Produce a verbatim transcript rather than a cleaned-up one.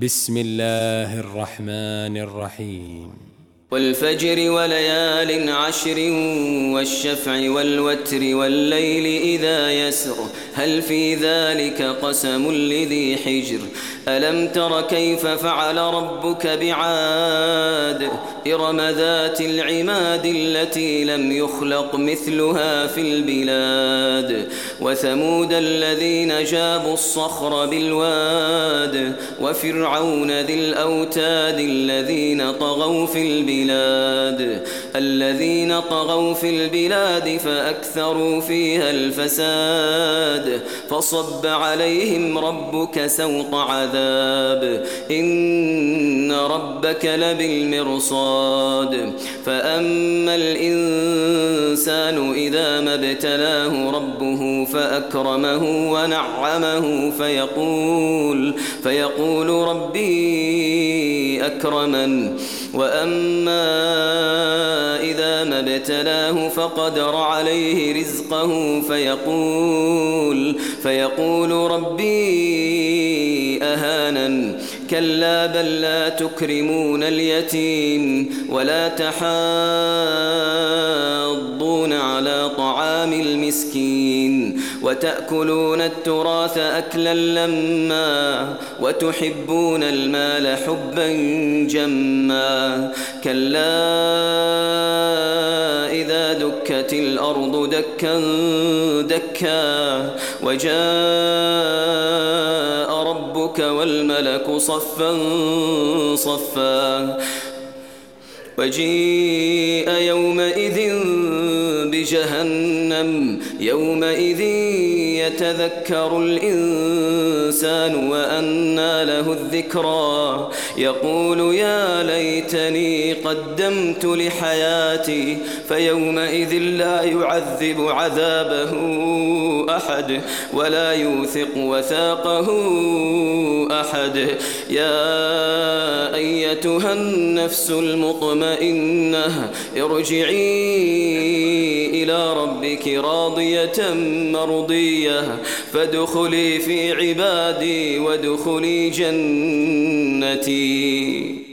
بسم الله الرحمن الرحيم والفجر وليال عشر والشفع والوتر والليل إذا يسر هل في ذلك قسم لذي حجر ألم تر كيف فعل ربك بعاد إرم ذات العماد التي لم يخلق مثلها في البلاد وثمود الذين جابوا الصخر بالواد وفرعون ذي الأوتاد الذين طغوا في البلاد الذين طغوا في البلاد فأكثروا فيها الفساد فصب عليهم ربك سوط عذاب إن ربك لبالمرصاد فأما الإنسان إذا ما ابتلاه ربه فأكرمه ونعمه فيقول فيقول ربي أكرمن وأما إذا ما ابتلاه فقدر عليه رزقه فيقول فيقول ربي أهانن كلا بل لا تكرمون اليتيم ولا تحاضون على طعام المسكين وتأكلون التراث أكلا لما وتحبون المال حبا جما كلا إذا دكت الأرض دكا دكا وجاء ربك والملك صفا صفا وجيء يومئذ بجهنم يومئذ يتذكر الإنسان وأنى له الذكرى يقول يا ليتني قدمت لحياتي فيومئذ لا يعذب عذابه أحد ولا يوثق وثاقه أحد يا أيتها النفس المطمئنة ارجعي إلى ربك راضية مرضية فادخلي في عبادي وادخلي جنتي.